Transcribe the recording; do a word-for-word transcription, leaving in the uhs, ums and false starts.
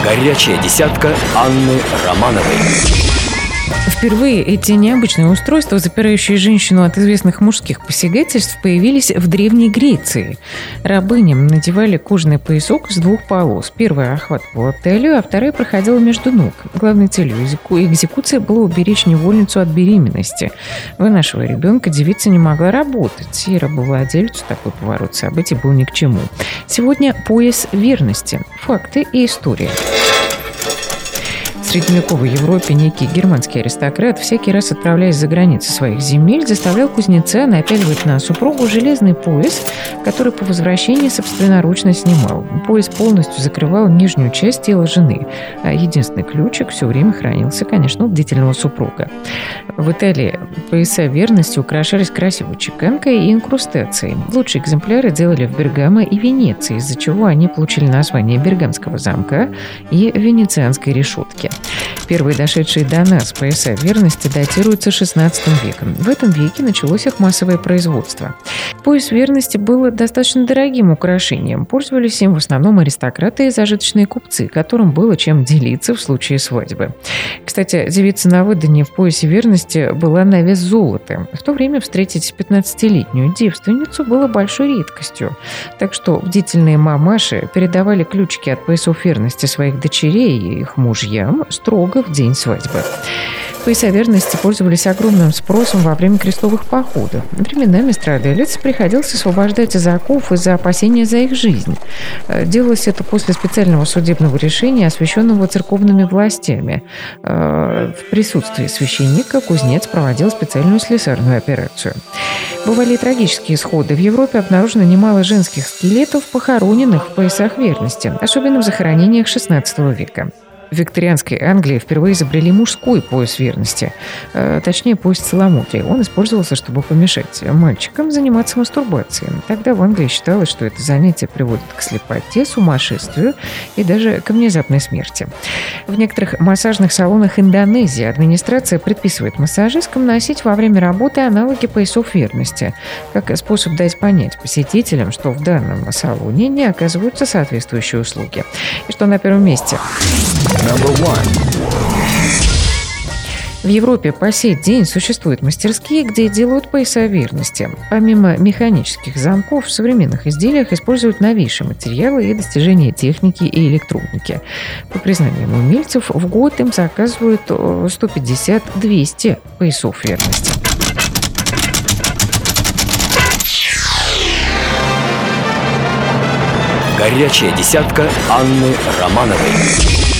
Горячая десятка Анны Романовой. Впервые эти необычные устройства, запирающие женщину от известных мужских посягательств, появились в Древней Греции. Рабыням надевали кожаный поясок с двух полос. Первая охватывала талию, а вторая проходила между ног. Главной целью экзекуции было уберечь невольницу от беременности. Вынашивая ребенка, девица не могла работать, и рабовладельцу такой поворот событий был ни к чему. Сегодня пояс верности. Факты и история. В средневековой Европе некий германский аристократ, всякий раз отправляясь за границы своих земель, заставлял кузнеца напяливать на супругу железный пояс, который по возвращении собственноручно снимал. Пояс полностью закрывал нижнюю часть тела жены, а единственный ключик все время хранился, конечно, у бдительного супруга. В Италии пояса верности украшались красивой чеканкой и инкрустацией. Лучшие экземпляры делали в Бергамо и Венеции, из-за чего они получили название Бергамского замка и Венецианской решетки. Первые дошедшие до нас пояса верности датируются шестнадцатым веком. В этом веке началось их массовое производство. Пояс верности был достаточно дорогим украшением. Пользовались им в основном аристократы и зажиточные купцы, которым было чем делиться в случае свадьбы. Кстати, девица на выданье в поясе верности была на вес золота. В то время встретить пятнадцатилетнюю девственницу было большой редкостью. Так что бдительные мамаши передавали ключики от поясов верности своих дочерей и их мужьям строго в день свадьбы. Пояса верности пользовались огромным спросом во время крестовых походов. Временами страдалец приходилось освобождать из оков из-за опасения за их жизнь. Делалось это после специального судебного решения, освященного церковными властями. В присутствии священника кузнец проводил специальную слесарную операцию. Бывали и трагические исходы. В Европе обнаружено немало женских скелетов, похороненных в поясах верности, особенно в захоронениях шестнадцатого века. В викторианской Англии впервые изобрели мужской пояс верности, э, точнее пояс целомудрия. Он использовался, чтобы помешать мальчикам заниматься мастурбацией. Тогда в Англии считалось, что это занятие приводит к слепоте, сумасшествию и даже к внезапной смерти. В некоторых массажных салонах Индонезии администрация предписывает массажисткам носить во время работы аналоги поясов верности, как способ дать понять посетителям, что в данном салоне не оказываются соответствующие услуги. И что на первом месте. В Европе по сей день существуют мастерские, где делают пояса верности. Помимо механических замков, в современных изделиях используют новейшие материалы и достижения техники и электроники. По признаниям умельцев, в год им заказывают сто пятьдесят - двести поясов верности. Горячая десятка Анны Романовой.